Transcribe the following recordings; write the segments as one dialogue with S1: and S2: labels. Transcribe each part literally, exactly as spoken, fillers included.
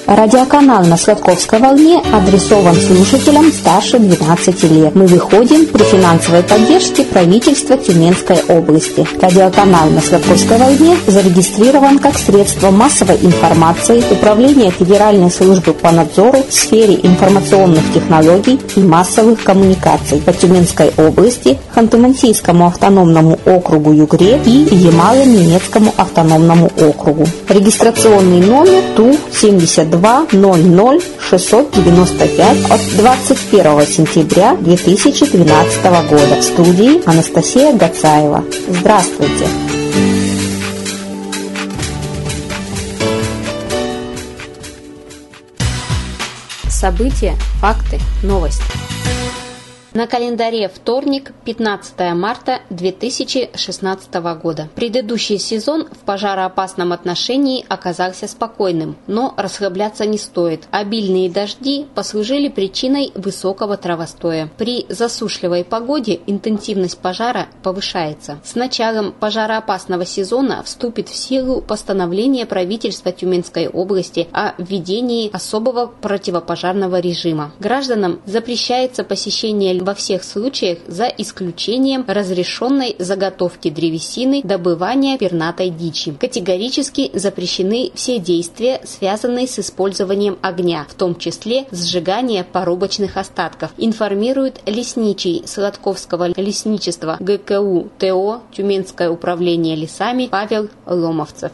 S1: Радиоканал на Сладковской волне адресован слушателям старше двенадцати лет. Мы выходим при финансовой поддержке правительства Тюменской области. Радиоканал на Сладковской волне зарегистрирован как средство массовой информации Управления Федеральной службы по надзору в сфере информационных технологий и массовых коммуникаций по Тюменской области, Ханты-Мансийскому автономному округу Югре и Ямало-Ненецкому автономному округу. Регистрационный номер Ту семьдесят два ноль ноль шестьсот девяносто пять от двадцать первого сентября две тысячи двенадцатого года. В студии Анастасия Гацаева. Здравствуйте! События, факты, новости. На календаре вторник, пятнадцатое марта две тысячи шестнадцатого года. Предыдущий сезон в пожароопасном отношении оказался спокойным, но расслабляться не стоит. Обильные дожди послужили причиной высокого травостоя. При засушливой погоде интенсивность пожара повышается. С началом пожароопасного сезона вступит в силу постановление правительства Тюменской области о введении особого противопожарного режима. Гражданам запрещается посещение во всех случаях за исключением разрешенной заготовки древесины, добывания пернатой дичи. Категорически запрещены все действия, связанные с использованием огня, в том числе сжигание порубочных остатков, информирует лесничий Сладковского лесничества гэ ка у тэ о Тюменское управление лесами Павел Ломовцев.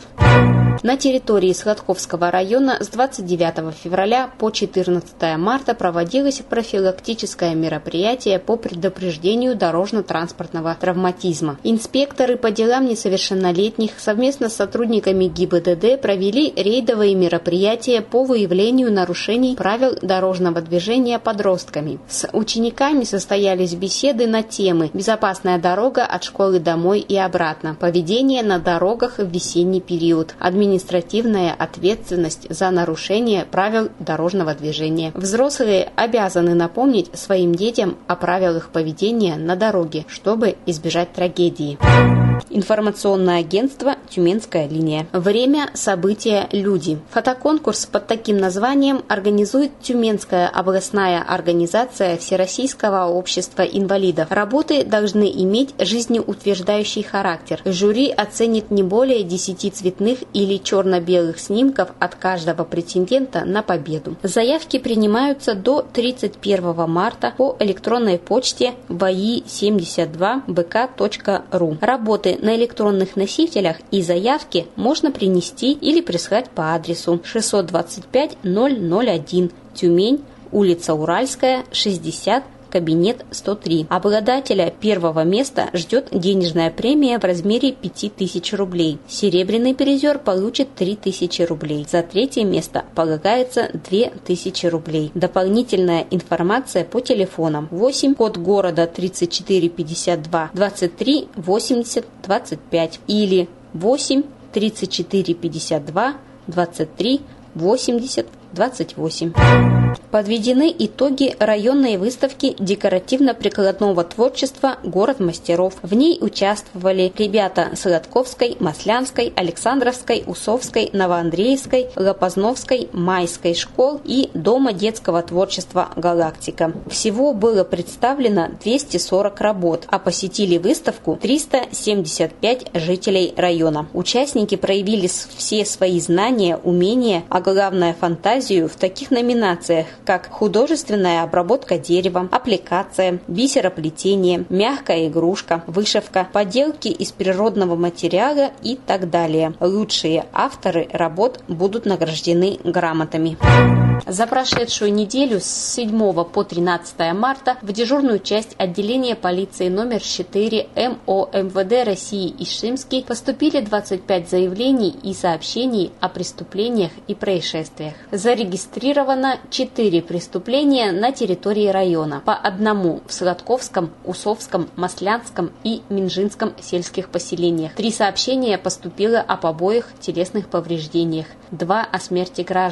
S1: На территории Сладковского района с двадцать девятого февраля по четырнадцатое марта проводилось профилактическое мероприятие по предупреждению дорожно-транспортного травматизма. Инспекторы по делам несовершеннолетних совместно с сотрудниками гэ и бэ дэ дэ провели рейдовые мероприятия по выявлению нарушений правил дорожного движения подростками. С учениками состоялись беседы на темы «Безопасная дорога от школы домой и обратно», «Поведение на дорогах в весенний период», административная ответственность за нарушение правил дорожного движения. Взрослые обязаны напомнить своим детям о правилах поведения на дороге, чтобы избежать трагедии. Информационное агентство «Тюменская линия». Время, события, люди. Фотоконкурс под таким названием организует Тюменская областная организация Всероссийского общества инвалидов. Работы должны иметь жизнеутверждающий характер. Жюри оценит не более десяти цветных или черно-белых снимков от каждого претендента на победу. Заявки принимаются до тридцать первого марта по электронной почте вои семьдесят два бэ ка точка ру. Работы на электронных носителях и заявки можно принести или прислать по адресу шестьсот двадцать пять ноль ноль один, Тюмень, улица Уральская, шестьдесят, кабинет сто три. Обладателя первого места ждет денежная премия в размере пяти тысяч рублей. Серебряный призер получит три тысячи рублей. За третье место полагается две тысячи рублей. Дополнительная информация по телефонам восемь, код города тридцать четыре пятьдесят два, двадцать три восемьдесят двадцать пять или восемь, тридцать четыре пятьдесят два, двадцать три восемьдесят двадцать восемь. Подведены итоги районной выставки декоративно-прикладного творчества «Город мастеров». В ней участвовали ребята Сладковской, Маслянской, Александровской, Усовской, Новоандреевской, Лопозновской, Майской школ и Дома детского творчества «Галактика». Всего было представлено двести сорок работ, а посетили выставку триста семьдесят пять жителей района. Участники проявили все свои знания, умения, а главное фантазию в таких номинациях, как художественная обработка дерева, аппликация, бисероплетение, мягкая игрушка, вышивка, поделки из природного материала и так далее. Лучшие авторы работ будут награждены грамотами. За прошедшую неделю с седьмого по тринадцатое марта в дежурную часть отделения полиции номер четыре эм о эм вэ дэ России Ишимский поступили двадцать пять заявлений и сообщений о преступлениях и происшествиях. Зарегистрировано четыре преступления на территории района, по одному в Сладковском, Усовском, Маслянском и Минжинском сельских поселениях. Три сообщения поступило о побоях, телесных повреждениях, два о смерти граждан,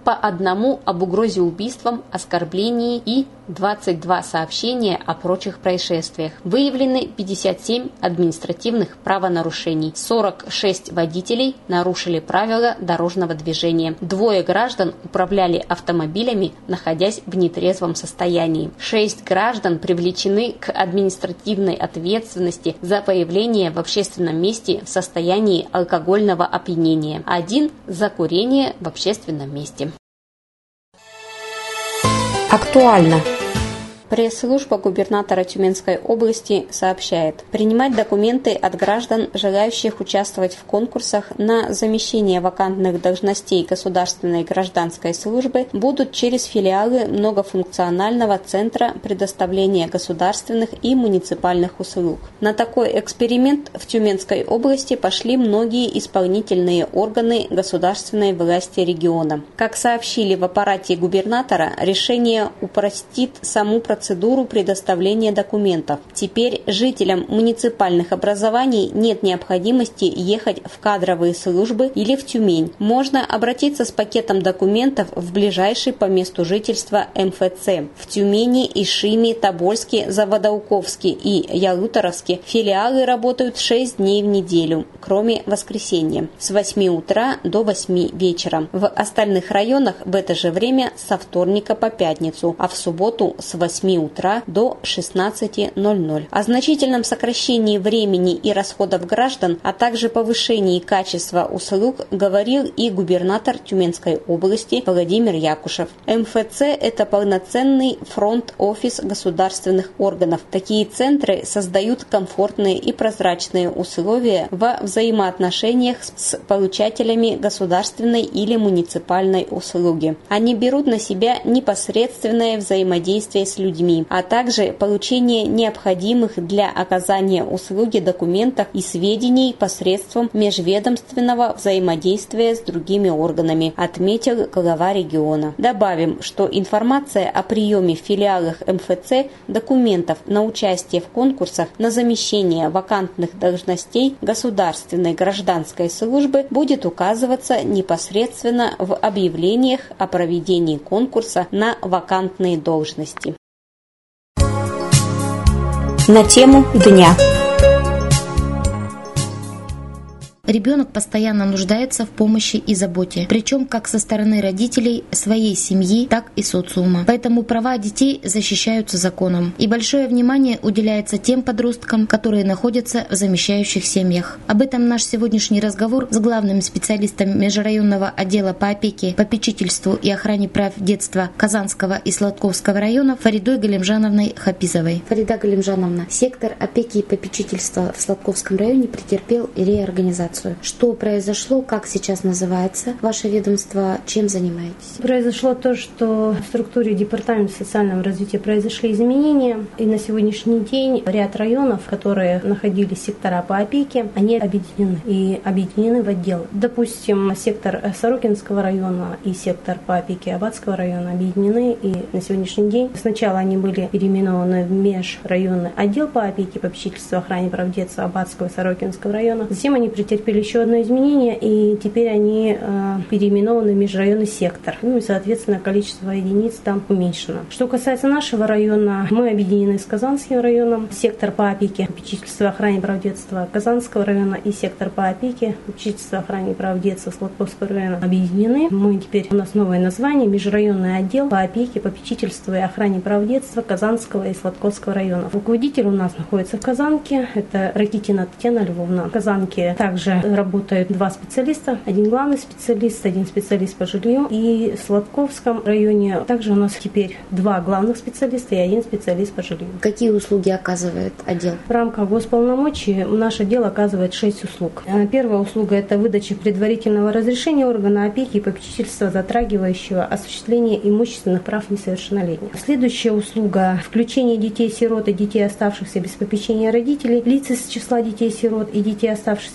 S1: по одному об угрозе убийством, оскорблении и двадцать два сообщения о прочих происшествиях. Выявлены пятьдесят семь административных правонарушений. сорок шесть водителей нарушили правила дорожного движения. Двое граждан управляли автомобилями, находясь в нетрезвом состоянии. Шесть граждан привлечены к административной ответственности за появление в общественном месте в состоянии алкогольного опьянения. Один за курение в общественном месте. Актуально. Пресс-служба губернатора Тюменской области сообщает: принимать документы от граждан, желающих участвовать в конкурсах на замещение вакантных должностей государственной и гражданской службы, будут через филиалы многофункционального центра предоставления государственных и муниципальных услуг. На такой эксперимент в Тюменской области пошли многие исполнительные органы государственной власти региона. Как сообщили в аппарате губернатора, решение упростит саму процедуру процедуру предоставления документов. Теперь жителям муниципальных образований нет необходимости ехать в кадровые службы или в Тюмень. Можно обратиться с пакетом документов в ближайший по месту жительства эм эф цэ. В Тюмени, Ишиме, Тобольске, Заводоуковске и Ялуторовске филиалы работают шесть дней в неделю, кроме воскресенья, с восьми утра до восьми вечера. В остальных районах в это же время со вторника по пятницу, а в субботу с восьми утра до шестнадцати ноль-ноль. О значительном сокращении времени и расходов граждан, а также повышении качества услуг говорил и губернатор Тюменской области Владимир Якушев. эм эф цэ – это полноценный фронт-офис государственных органов. Такие центры создают комфортные и прозрачные условия во взаимоотношениях с получателями государственной или муниципальной услуги. Они берут на себя непосредственное взаимодействие с людьми, а также получение необходимых для оказания услуги документов и сведений посредством межведомственного взаимодействия с другими органами, отметил глава региона. Добавим, что информация о приеме в филиалах эм эф цэ документов на участие в конкурсах на замещение вакантных должностей государственной гражданской службы будет указываться непосредственно в объявлениях о проведении конкурса на вакантные должности. На тему дня.
S2: Ребенок постоянно нуждается в помощи и заботе, причем как со стороны родителей, своей семьи, так и социума. Поэтому права детей защищаются законом. И большое внимание уделяется тем подросткам, которые находятся в замещающих семьях. Об этом наш сегодняшний разговор с главным специалистом межрайонного отдела по опеке, попечительству и охране прав детства Казанского и Сладковского районов Фаридой Галимжановной Хафизовой. Фарида Галимжановна, сектор опеки и попечительства в Сладковском районе претерпел реорганизацию. Что произошло, как сейчас называется ваше ведомство, чем занимаетесь?
S3: Произошло то, что в структуре Департамента социального развития произошли изменения, и на сегодняшний день ряд районов, которые находились сектора по опеке, они объединены и объединены в отдел. Допустим, сектор Сорокинского района и сектор по опеке Аббатского района объединены, и на сегодняшний день сначала они были переименованы в межрайонный отдел по опеке, попечительству, охране прав детства Аббатского и Сорокинского района. Затем они претерпели еще одно изменение, и теперь они э, переименованы в межрайонный сектор. Ну и, соответственно, количество единиц там уменьшено. Что касается нашего района, мы объединены с Казанским районом. Сектор по опеке, попечительство, охране прав детства Казанского района и сектор по опеке, попечительство, охране прав детства Сладковского района объединены. Мы теперь, у нас новое название, межрайонный отдел по опеке, попечительству и охране прав детства Казанского и Сладковского районов. Руководитель у нас находится в Казанке, это Ракитина Татьяна Львовна. В Казанке также работают два специалиста, один главный специалист, один специалист по жилью. И в Сладковском районе также у нас теперь два главных специалиста и один специалист по жилью.
S2: Какие услуги оказывает отдел?
S3: В рамках госполномочий наш отдел оказывает шесть услуг. Первая услуга – это выдача предварительного разрешения органа опеки и попечительства, затрагивающего осуществление имущественных прав несовершеннолетних. Следующая услуга – включение детей-сирот и детей, оставшихся без попечения родителей, лиц из числа детей-сирот и детей, оставшихся без попечения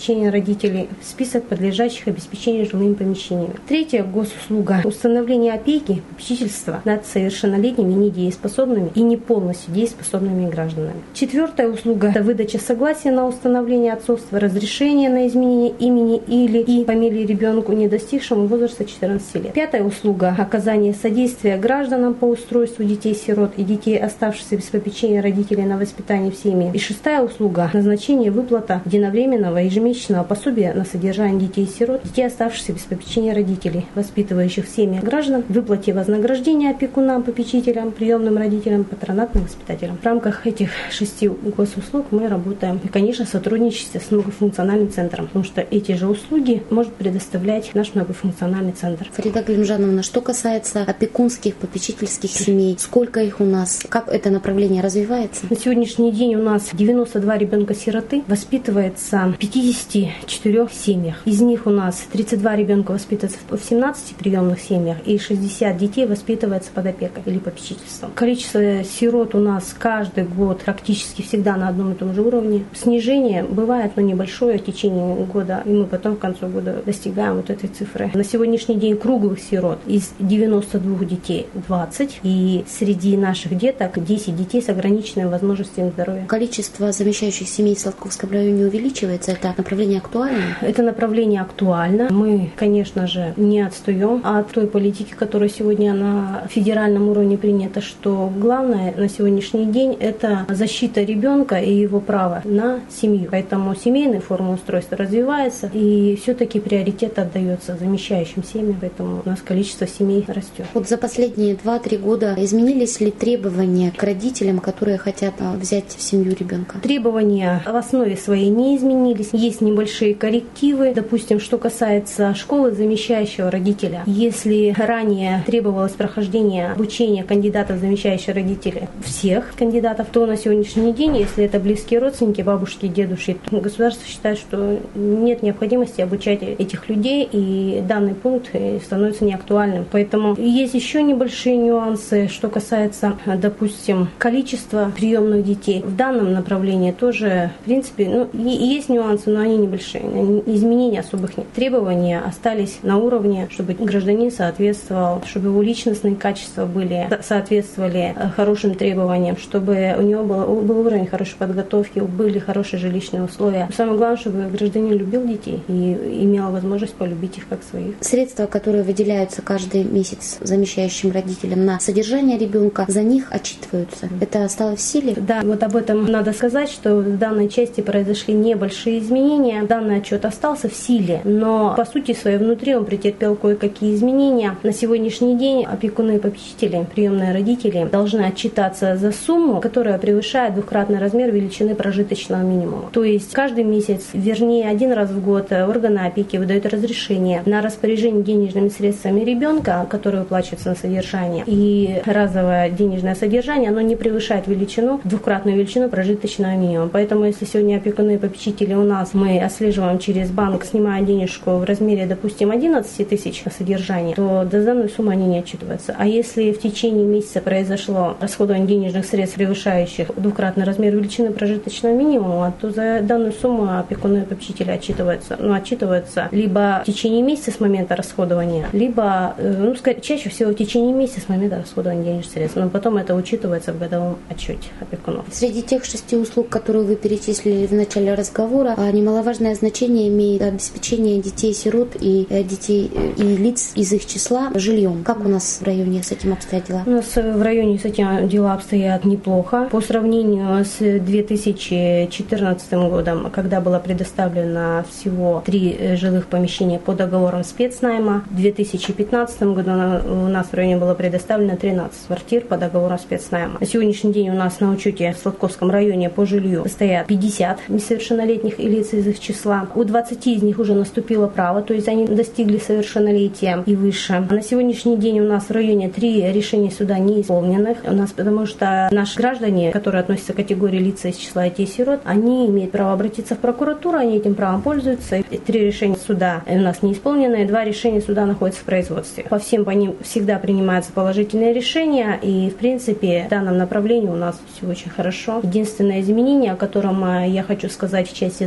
S3: обеспечения родителей в список подлежащих обеспечению жилыми помещениями. Третья госуслуга – установление опеки, попечительства над совершеннолетними недееспособными и не полностью дееспособными гражданами. Четвертая услуга – это выдача согласия на установление отцовства, разрешение на изменение имени или и фамилии ребенку, не достигшему возраста четырнадцати лет. Пятая услуга – оказание содействия гражданам по устройству детей-сирот и детей, оставшихся без попечения родителей на воспитание в семье. И шестая услуга – назначение выплата единовременного ежемесячного пособия на содержание детей-сирот, детей, оставшихся без попечения родителей, воспитывающих в семьях граждан, выплате вознаграждения опекунам, попечителям, приемным родителям, патронатным воспитателям. В рамках этих шести госуслуг мы работаем и, конечно, в сотрудничестве с многофункциональным центром, потому что эти же услуги может предоставлять наш многофункциональный центр.
S2: Фарида Галимжановна, что касается опекунских, попечительских семей, сколько их у нас, как это направление развивается?
S3: На сегодняшний день у нас девяносто два ребенка-сироты воспитывается в пятидесяти четырёх семьях. Из них у нас тридцать два ребенка воспитывается в семнадцати приемных семьях и шестьдесят детей воспитывается под опекой или попечительством. Количество сирот у нас каждый год практически всегда на одном и том же уровне. Снижение бывает, но небольшое в течение года, и мы потом к концу года достигаем вот этой цифры. На сегодняшний день круглых сирот из девяноста двух детей двадцать, и среди наших деток десять детей с ограниченными возможностями здоровья.
S2: Количество замещающих семей в Сладковском районе увеличивается? Это направление актуально?
S3: Это направление актуально. Мы, конечно же, не отстаем от той политики, которая сегодня на федеральном уровне принята, что главное на сегодняшний день – это защита ребенка и его права на семью. Поэтому семейные формы устройства развиваются, и все-таки приоритет отдается замещающим семьям, поэтому у нас количество семей растет.
S2: Вот за последние два-три года изменились ли требования к родителям, которые хотят взять в семью ребенка?
S3: Требования в основе своей не изменились. Есть небольшие коррективы. Допустим, что касается школы замещающего родителя. Если ранее требовалось прохождение обучения кандидатов замещающего родителя, всех кандидатов, то на сегодняшний день, если это близкие родственники, бабушки, дедушки, то государство считает, что нет необходимости обучать этих людей, и данный пункт становится неактуальным. Поэтому есть еще небольшие нюансы, что касается, допустим, количества приемных детей. В данном направлении тоже, в принципе, ну, есть нюансы, но они небольшие. Изменений особых нет. Требования остались на уровне, чтобы гражданин соответствовал, чтобы его личностные качества были, соответствовали хорошим требованиям, чтобы у него был, был уровень хорошей подготовки, были хорошие жилищные условия. Но самое главное, чтобы гражданин любил детей и имел возможность полюбить их как своих.
S2: Средства, которые выделяются каждый месяц замещающим родителям на содержание ребенка, за них отчитываются. Это осталось в силе?
S3: Да, вот об этом надо сказать, что в данной части произошли небольшие изменения. Данный отчет остался в силе, но по сути своей внутри он претерпел кое-какие изменения. На сегодняшний день опекуны и попечители, приемные родители, должны отчитаться за сумму, которая превышает двукратный размер величины прожиточного минимума. То есть каждый месяц, вернее один раз в год, органы опеки выдают разрешение на распоряжение денежными средствами ребенка, который выплачивается на содержание, и разовое денежное содержание, оно не превышает величину, двукратную величину прожиточного минимума. Поэтому если сегодня опекуны и попечители у нас, мы отслеживаем через банк, снимая денежку в размере, допустим, одиннадцать тысяч на содержание, то до данной суммы они не отчитываются. А если в течение месяца произошло расходование денежных средств, превышающих двукратный размер величины прожиточного минимума, то за данную сумму опекуны и попечители отчитываются. Ну, отчитываются либо в течение месяца с момента расходования, либо, ну, чаще всего в течение месяца с момента расходования денежных средств. Но потом это учитывается в годовом отчете опекунов.
S2: Среди тех шести услуг, которые вы перечислили в начале разговора, немаловажное значение имеет обеспечение детей-сирот и детей и лиц из их числа жильем. Как у нас в районе с этим обстоят дела?
S3: У нас в районе с этим дела обстоят неплохо. По сравнению с две тысячи четырнадцатым годом, когда было предоставлено всего три жилых помещения по договорам спецнайма, в две тысячи пятнадцатом году у нас в районе было предоставлено тринадцать квартир по договорам спецнайма. На сегодняшний день у нас на учете в Сладковском районе по жилью стоят пятьдесят несовершеннолетних и лиц из их числа. У двадцати из них уже наступило право, то есть они достигли совершеннолетия и выше. На сегодняшний день у нас в районе три решения суда не исполненных. У нас, потому что наши граждане, которые относятся к категории лиц из числа детей-сирот, они имеют право обратиться в прокуратуру, они этим правом пользуются. Три решения суда у нас не исполнены, два решения суда находятся в производстве. По всем по ним всегда принимаются положительные решения, и в принципе в данном направлении у нас все очень хорошо. Единственное изменение, о котором я хочу сказать в части защиты жилища,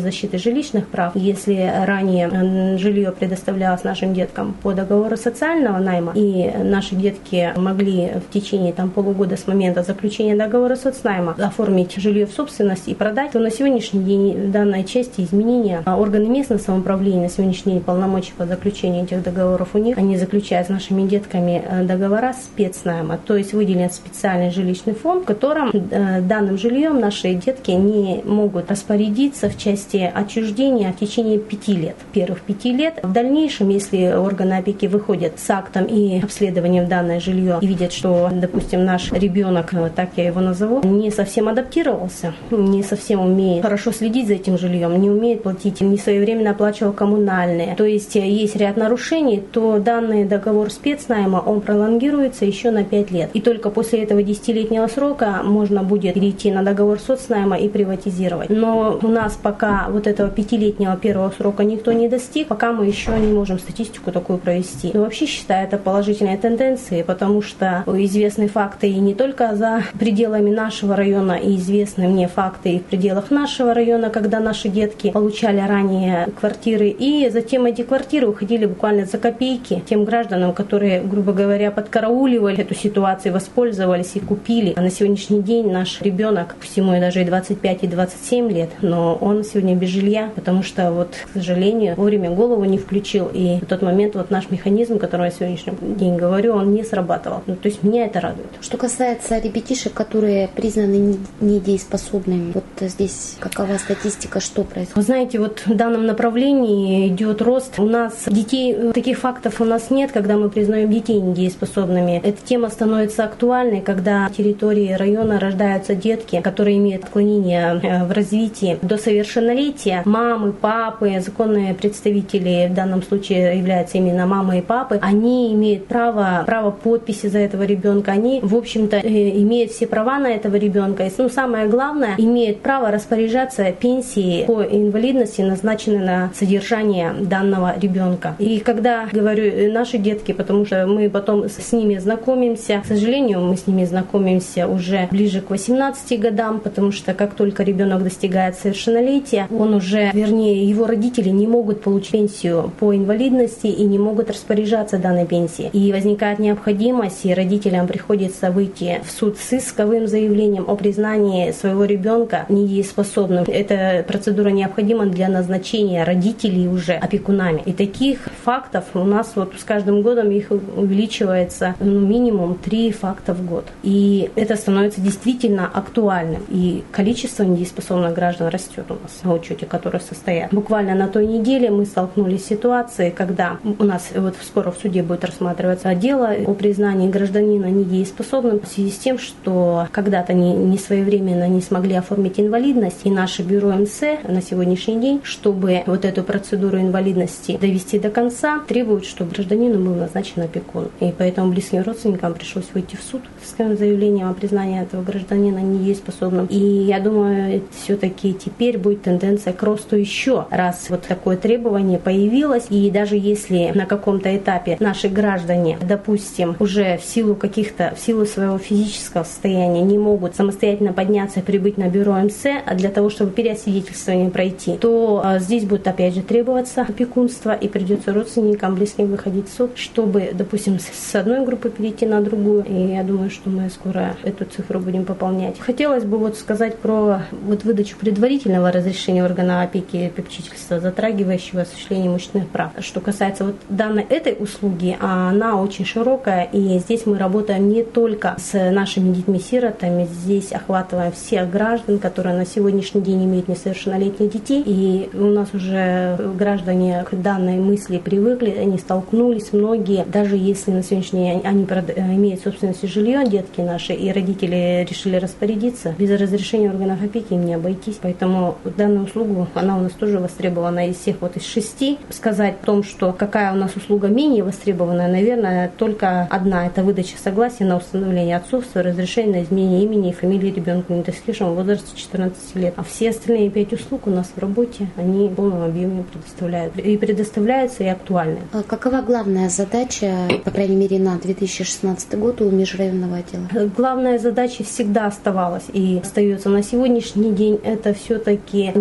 S3: жилищных прав. Если ранее жилье предоставлялось нашим деткам по договору социального найма, и наши детки могли в течение там, полугода с момента заключения договора соцнайма оформить жилье в собственность и продать, то на сегодняшний день в данной части изменения органы местного самоуправления на сегодняшний день полномочий по заключению этих договоров у них, они заключают с нашими детками договора спецнайма, то есть выделен специальный жилищный фонд, в котором данным жильем наши детки не могут распорядиться в части отчуждения в течение пяти лет. Первых пяти лет. В дальнейшем, если органы опеки выходят с актом и обследованием в данное жилье и видят, что, допустим, наш ребенок, так я его назову, не совсем адаптировался, не совсем умеет хорошо следить за этим жильем, не умеет платить, не своевременно оплачивал коммунальные, то есть есть ряд нарушений, то данный договор спецнайма, он пролонгируется еще на пять лет. И только после этого десятилетнего срока можно будет перейти на договор соцнайма и приватизировать. Но у нас пока вот этого пятилетнего первого срока никто не достиг, пока мы еще не можем статистику такую провести. Но вообще считаю это положительной тенденцией, потому что известны факты и не только за пределами нашего района, и известны мне факты и в пределах нашего района, когда наши детки получали ранее квартиры, и затем эти квартиры уходили буквально за копейки тем гражданам, которые, грубо говоря, подкарауливали эту ситуацию, воспользовались и купили. А на сегодняшний день наш ребенок, пусть ему даже и двадцать пять, и двадцать семь лет, но он сегодня без жилья, потому что, вот, к сожалению, вовремя голову не включил, и в тот момент вот наш механизм, о котором я сегодняшний день говорю, он не срабатывал. Ну, то есть меня это радует.
S2: Что касается ребятишек, которые признаны недееспособными, вот здесь какова статистика, что происходит?
S3: Вы знаете, вот в данном направлении идет рост. У нас детей, таких фактов у нас нет, когда мы признаем детей недееспособными. Эта тема становится актуальной, когда на территории района рождаются детки, которые имеют отклонения в развитии до совершеннолетия. Мамы, папы, законные представители, в данном случае являются именно мамы и папы, они имеют право, право подписи за этого ребенка. Они, в общем-то, имеют все права на этого ребенка. И, ну, самое главное, имеют право распоряжаться пенсией по инвалидности, назначенной на содержание данного ребенка. И когда говорю наши детки, потому что мы потом с ними знакомимся, к сожалению, мы с ними знакомимся уже ближе к восемнадцати годам, потому что как только ребенок достигает совершеннолетия, он уже, вернее, его родители не могут получить пенсию по инвалидности и не могут распоряжаться данной пенсией. И возникает необходимость, и родителям приходится выйти в суд с исковым заявлением о признании своего ребенка недееспособным. Эта процедура необходима для назначения родителей уже опекунами. И таких фактов у нас вот с каждым годом их увеличивается, ну, минимум три факта в год. И это становится действительно актуальным. И количество недееспособных граждан растет у нас на учете, которые состоят. Буквально на той неделе мы столкнулись с ситуацией, когда у нас вот скоро в суде будет рассматриваться дело о признании гражданина недееспособным в связи с тем, что когда-то не, не своевременно не смогли оформить инвалидность, и наше бюро эм эс на сегодняшний день, чтобы вот эту процедуру инвалидности довести до конца, требует, чтобы гражданину был назначен опекун. И поэтому близким родственникам пришлось выйти в суд с заявлением о признании этого гражданина недееспособным. И я думаю, все-таки теперь будет тенденция к росту еще раз вот такое требование появилось. И даже если на каком-то этапе наши граждане, допустим, уже в силу каких-то, в силу своего физического состояния не могут самостоятельно подняться и прибыть на бюро эм эс, а для того, чтобы переосвидетельствование пройти, то а, здесь будет опять же требоваться опекунство, и придется родственникам, близким выходить в суд, чтобы, допустим, с одной группы перейти на другую. И я думаю, что мы скоро эту цифру будем пополнять. Хотелось бы вот сказать про вот выдачу предварительного разрешения органа опеки и попечительства, затрагивающего осуществление имущественных прав. Что касается вот данной этой услуги, она очень широкая, и здесь мы работаем не только с нашими детьми-сиротами, здесь охватываем всех граждан, которые на сегодняшний день имеют несовершеннолетних детей, и у нас уже граждане к данной мысли привыкли, они столкнулись, многие, даже если на сегодняшний день они имеют собственность жилье, детки наши, и родители решили распорядиться, без разрешения органов опеки им не обойтись. Поэтому данную услугу, она у нас тоже востребована из всех вот из шести. Сказать о том, что какая у нас услуга менее востребованная, наверное, только одна. Это выдача согласия на установление отцовства, разрешение на изменение имени и фамилии ребенка, не достигшего возраста четырнадцати лет. А все остальные пять услуг у нас в работе, они в полном объеме предоставляют. И предоставляются, и актуальны.
S2: Какова главная задача, по крайней мере, на две тысячи шестнадцатый год у межрайонного отдела?
S3: Главная задача всегда оставалась и остается на сегодняшний день. Это все-таки не допустить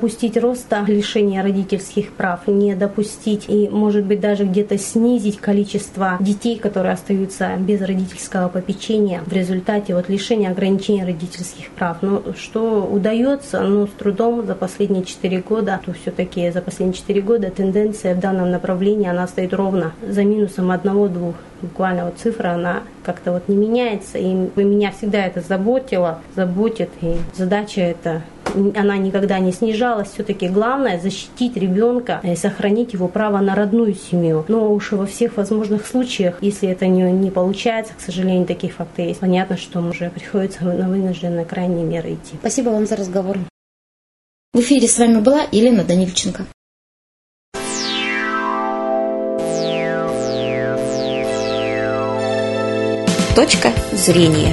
S3: допустить роста лишения родительских прав, не допустить и, может быть, даже где-то снизить количество детей, которые остаются без родительского попечения в результате вот лишения ограничения родительских прав. Но что удается, но с трудом за последние четыре года, то все-таки за последние четыре года тенденция в данном направлении, она стоит ровно за минусом одного-двух. Буквально вот цифра, она как-то вот не меняется, и меня всегда это заботило, заботит, и задача эта, она никогда не снижалась. Все-таки главное защитить ребенка и сохранить его право на родную семью. Но уж во всех возможных случаях, если это не, не получается, к сожалению, такие факты есть, понятно, что уже приходится на вынужденные крайние меры идти.
S2: Спасибо вам за разговор. В эфире с вами была Елена Данильченко.
S1: Точка зрения.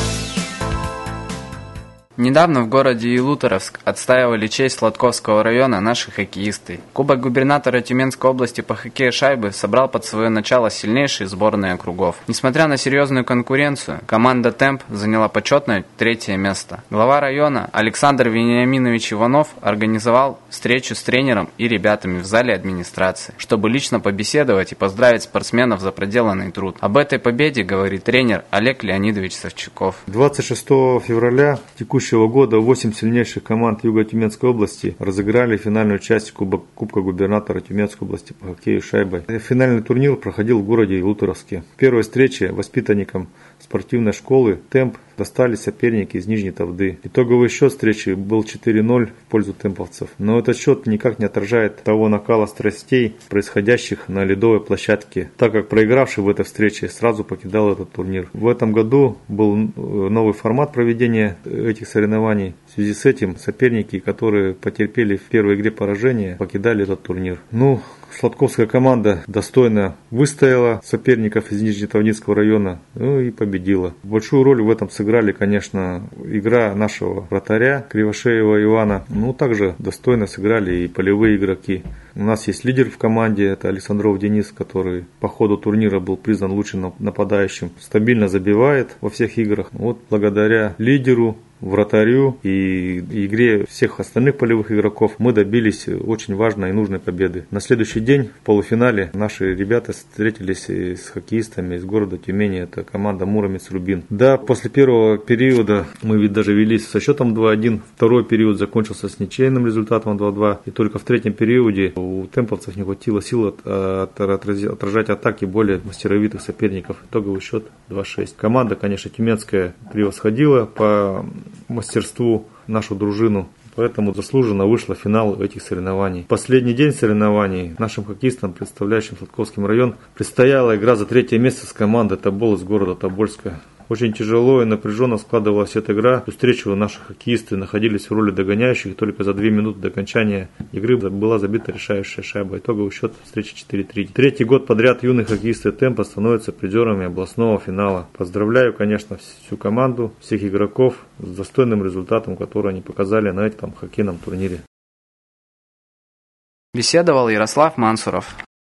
S4: Недавно в городе Ялуторовск отстаивали честь Сладковского района наши хоккеисты. Кубок губернатора Тюменской области по хоккею шайбы собрал под свое начало сильнейшие сборные округов. Несмотря на серьезную конкуренцию, команда «Темп» заняла почетное третье место. Глава района Александр Вениаминович Иванов организовал встречу с тренером и ребятами в зале администрации, чтобы лично побеседовать и поздравить спортсменов за проделанный труд. Об этой победе говорит тренер Олег Леонидович Савчуков.
S5: двадцать шестого февраля текущего года восемь сильнейших команд Юго-Тюменской области разыграли финальную часть Кубок, Кубка губернатора Тюменской области по хоккею шайбой. Финальный турнир проходил в городе Ялуторовске. В первой встрече воспитанникам спортивной школы «Темп» достались соперники из Нижней Тавды. Итоговый счет встречи был четыре ноль в пользу темповцев. Но этот счет никак не отражает того накала страстей, происходящих на ледовой площадке, так как проигравший в этой встрече сразу покидал этот турнир. В этом году был новый формат проведения этих соревнований. В связи с этим соперники, которые потерпели в первой игре поражение, покидали этот турнир. Ну, Сладковская команда достойно выстояла соперников из Нижнетавдинского района, ну и победила. Большую роль в этом сыграли, конечно, игра нашего вратаря Кривошеева Ивана. Ну, также достойно сыграли и полевые игроки. У нас есть лидер в команде, это Александров Денис, который по ходу турнира был признан лучшим нападающим. Стабильно забивает во всех играх. Вот благодаря лидеру, вратарю и игре всех остальных полевых игроков мы добились очень важной и нужной победы. На следующий день в полуфинале наши ребята встретились с хоккеистами из города Тюмени, это команда Муромец-Рубин. Да, после первого периода мы ведь даже вели со счетом два один, второй период закончился с ничейным результатом два-два, и только в третьем периоде у темповцев не хватило сил от, от, отражать атаки более мастеровитых соперников. Итоговый счет два шесть. Команда, конечно, тюменская превосходила по мастерству нашу дружину, поэтому заслуженно вышла в финал этих соревнований. Последний день соревнований нашим хоккеистам, представляющим Сладковский район, предстояла игра за третье место с командой «Тобол» из города Тобольска. Очень тяжело и напряженно складывалась эта игра. Всю встречу наши хоккеисты находились в роли догоняющих. Только за две минуты до окончания игры была забита решающая шайба. Итоговый счет встречи четыре три. Третий год подряд юные хоккеисты «Темпа» становятся призерами областного финала. Поздравляю, конечно, всю команду, всех игроков с достойным результатом, который они показали на этом хоккейном турнире.
S4: Беседовал Ярослав Мансуров.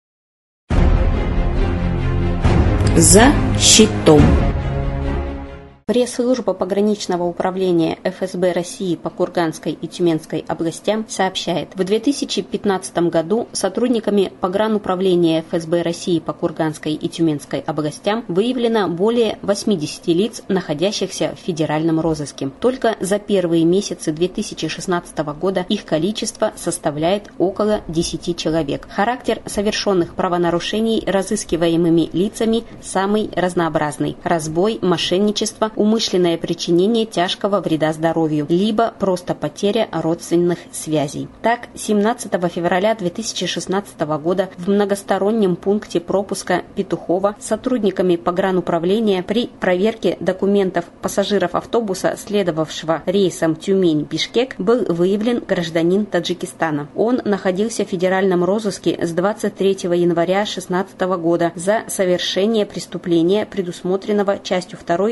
S1: За щитом. Пресс-служба пограничного управления эф эс бэ России по Курганской и Тюменской областям сообщает, в две тысячи пятнадцатом году сотрудниками погрануправления эф эс бэ России по Курганской и Тюменской областям выявлено более восьмидесяти лиц, находящихся в федеральном розыске. Только за первые месяцы две тысячи шестнадцатого года их количество составляет около десяти человек. Характер совершенных правонарушений разыскиваемыми лицами самый разнообразный: разбой, мошенничество, умышленное причинение тяжкого вреда здоровью, либо просто потеря родственных связей. Так, семнадцатого февраля две тысячи шестнадцатого года в многостороннем пункте пропуска Петухова сотрудниками погрануправления при проверке документов пассажиров автобуса, следовавшего рейсом Тюмень-Бишкек, был выявлен гражданин Таджикистана. Он находился в федеральном розыске с двадцать третьего января две тысячи шестнадцатого года за совершение преступления, предусмотренного частью второй статьи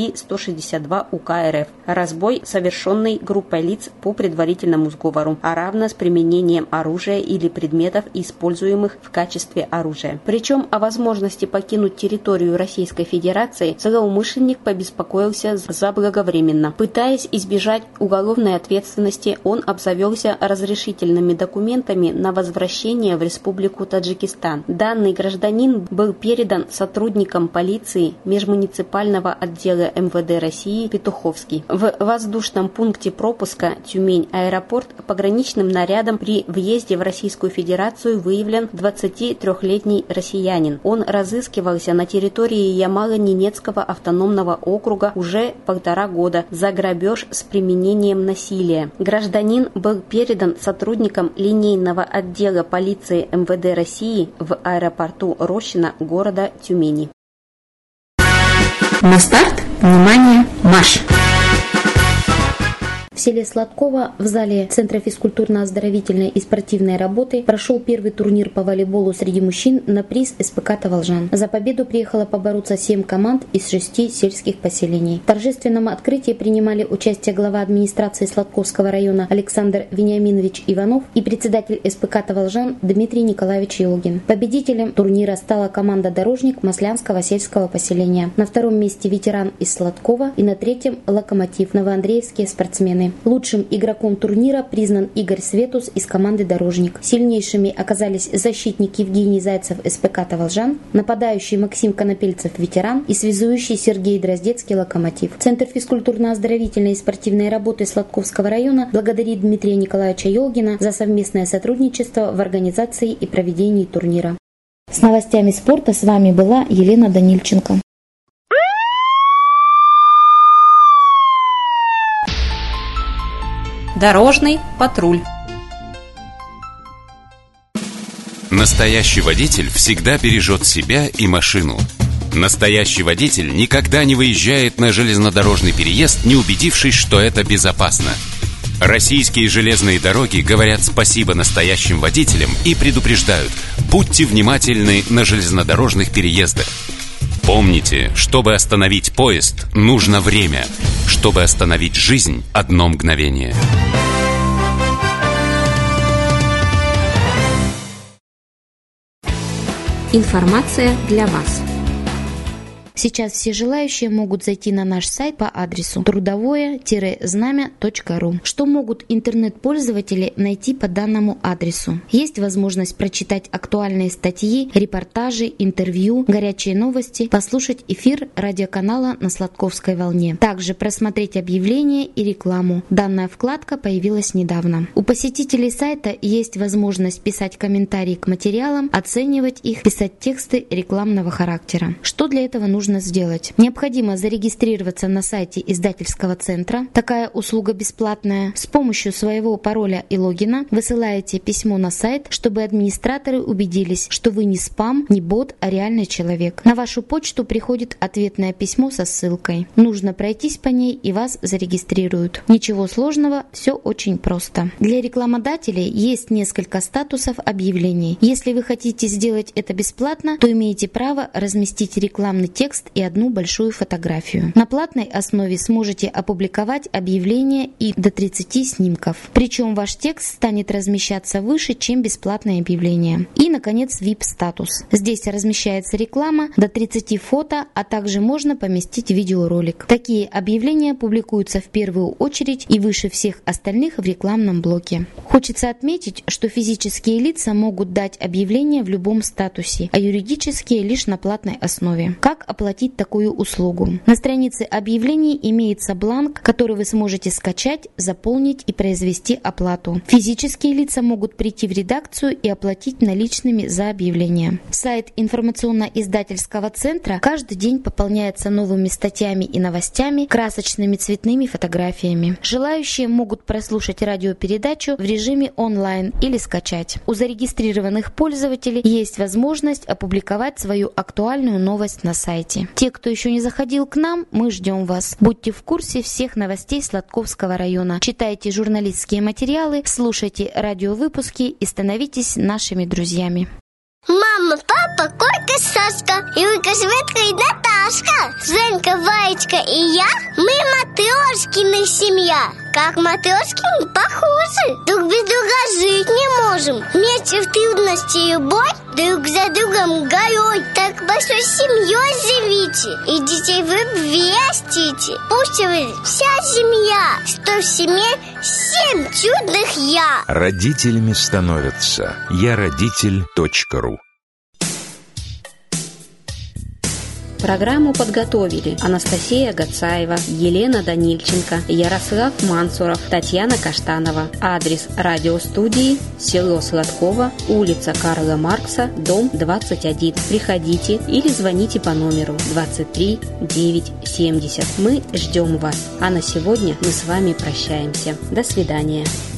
S1: статьи сто шестьдесят два УК РФ. Разбой, совершенный группой лиц по предварительному сговору, а равно с применением оружия или предметов, используемых в качестве оружия. Причем о возможности покинуть территорию Российской Федерации злоумышленник побеспокоился заблаговременно. Пытаясь избежать уголовной ответственности, он обзавелся разрешительными документами на возвращение в Республику Таджикистан. Данный гражданин был передан сотрудникам полиции межмуниципального отдела эм вэ дэ России Петуховский. В воздушном пункте пропуска Тюмень-аэропорт пограничным нарядом при въезде в Российскую Федерацию выявлен двадцатитрёхлетний россиянин. Он разыскивался на территории Ямало-Ненецкого автономного округа уже полтора года за грабеж с применением насилия. Гражданин был передан сотрудникам линейного отдела полиции эм вэ дэ России в аэропорту Рощино города Тюмени.
S2: На старт, внимание, марш! В селе Сладково в зале Центра физкультурно-оздоровительной и спортивной работы прошел первый турнир по волейболу среди мужчин на приз эс пэ ка «Таволжан». За победу приехало побороться семь команд из шести сельских поселений. В торжественном открытии принимали участие глава администрации Сладковского района Александр Вениаминович Иванов и председатель эс пэ ка «Таволжан» Дмитрий Николаевич Елгин. Победителем турнира стала команда «Дорожник» Маслянского сельского поселения. На втором месте ветеран из Сладкова и на третьем «Локомотив» новоандреевские спортсмены. Лучшим игроком турнира признан Игорь Светус из команды «Дорожник». Сильнейшими оказались защитник Евгений Зайцев эс пэ ка «Таволжан», нападающий Максим Конопельцев «Ветеран» и связующий Сергей Дроздецкий «Локомотив». Центр физкультурно-оздоровительной и спортивной работы Сладковского района благодарит Дмитрия Николаевича Елгина за совместное сотрудничество в организации и проведении турнира. С новостями спорта с вами была Елена Данильченко.
S1: Дорожный патруль.
S6: Настоящий водитель всегда бережет себя и машину. Настоящий водитель никогда не выезжает на железнодорожный переезд, не убедившись, что это безопасно. Российские железные дороги говорят спасибо настоящим водителям и предупреждают: будьте внимательны на железнодорожных переездах. Помните, чтобы остановить поезд, нужно время. Чтобы остановить жизнь, одно мгновение.
S1: Информация для вас.
S2: Сейчас все желающие могут зайти на наш сайт по адресу трудовое знамя точка ру. Что могут интернет-пользователи найти по данному адресу? Есть возможность прочитать актуальные статьи, репортажи, интервью, горячие новости, послушать эфир радиоканала на Сладковской волне. Также просмотреть объявления и рекламу. Данная вкладка появилась недавно. У посетителей сайта есть возможность писать комментарии к материалам, оценивать их, писать тексты рекламного характера. Что для этого нужно сделать? Необходимо зарегистрироваться на сайте издательского центра. Такая услуга бесплатная. С помощью своего пароля и логина высылаете письмо на сайт, чтобы администраторы убедились, что вы не спам, не бот, а реальный человек. На вашу почту приходит ответное письмо со ссылкой. Нужно пройтись по ней, и вас зарегистрируют. Ничего сложного, все очень просто. Для рекламодателей есть несколько статусов объявлений. Если вы хотите сделать это бесплатно, то имеете право разместить рекламный текст и одну большую фотографию. На платной основе сможете опубликовать объявление и до тридцати снимков. Причем ваш текст станет размещаться выше, чем бесплатное объявление. И, наконец, ви ай пи-статус. Здесь размещается реклама, до тридцати фото, а также можно поместить видеоролик. Такие объявления публикуются в первую очередь и выше всех остальных в рекламном блоке. Хочется отметить, что физические лица могут дать объявление в любом статусе, а юридические лишь на платной основе. Как оплатить такую услугу? На странице объявлений имеется бланк, который вы сможете скачать, заполнить и произвести оплату. Физические лица могут прийти в редакцию и оплатить наличными за объявление. Сайт информационно-издательского центра каждый день пополняется новыми статьями и новостями, красочными цветными фотографиями. Желающие могут прослушать радиопередачу в режиме онлайн или скачать. У зарегистрированных пользователей есть возможность опубликовать свою актуальную новость на сайте. Те, кто еще не заходил к нам, мы ждем вас. Будьте в курсе всех новостей Сладковского района. Читайте журналистские материалы, слушайте радиовыпуски и становитесь нашими друзьями.
S7: Мама, папа, Колька, Сашка, Юлька, Светка и Ната. Сашка, Женька, Ваечка и я, мы Матрешкина семья. Как Матрешкины похожи, друг без друга жить не можем. Вместе в трудности и любовь, друг за другом горой. Так большой семьей живите и детей вы вестите. Пусть вы вся семья, что в семье семь чудных я.
S8: Родителями становятся я родитель точка ру.
S1: Программу подготовили Анастасия Гацаева, Елена Данильченко, Ярослав Мансуров, Татьяна Каштанова. Адрес радиостудии: село Сладково, улица Карла Маркса, дом двадцать один. Приходите или звоните по номеру двадцать три девять семьдесят. Мы ждем вас. А на сегодня мы с вами прощаемся. До свидания.